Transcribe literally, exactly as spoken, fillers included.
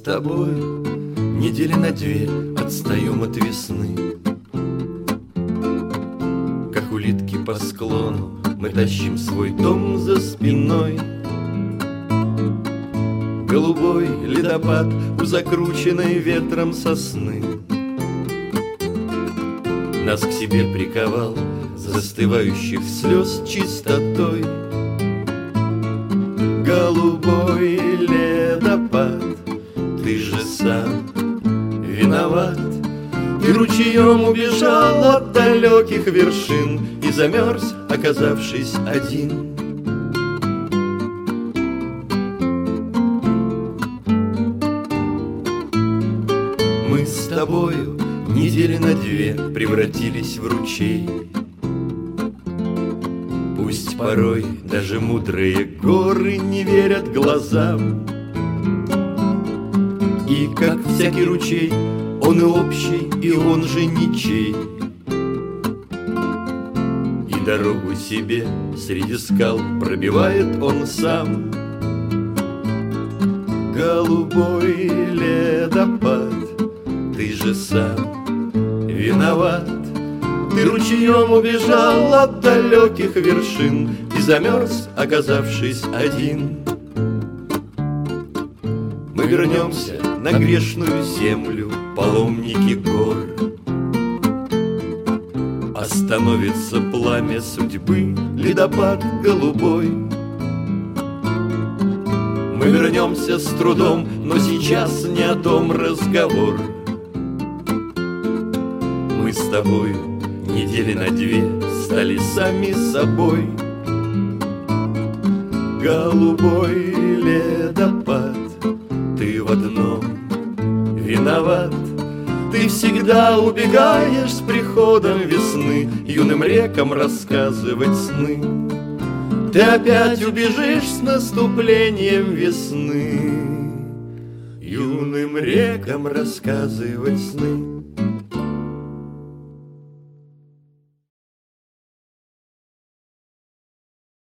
тобой недели на две отстаем от весны. Как улитки по склону мы тащим свой дом за спиной. Голубой ледопад у закрученной ветром сосны нас к себе приковал застывающих слез чистотой. Голубой ледопад, ты же сам виноват. Ты ручьем убежал от далеких вершин и замерз, оказавшись один. Мы с тобою недели на две превратились в ручей. Пусть порой даже мудрые горы не верят глазам, и как всякий ручей, он и общий, и он же ничей. И дорогу себе среди скал пробивает он сам. Голубой ледопад, ты же сам виноват. Ты ручьем убежал от далеких вершин и замерз, оказавшись один. Мы вернемся на грешную землю, паломники гор. Остановится пламя судьбы, ледопад голубой. Мы вернемся с трудом, но сейчас не о том разговор. Мы с тобою недели на две стали сами собой. Голубой ледопад, ты в одном виноват. Ты всегда убегаешь с приходом весны юным рекам рассказывать сны. Ты опять убежишь с наступлением весны юным рекам рассказывать сны.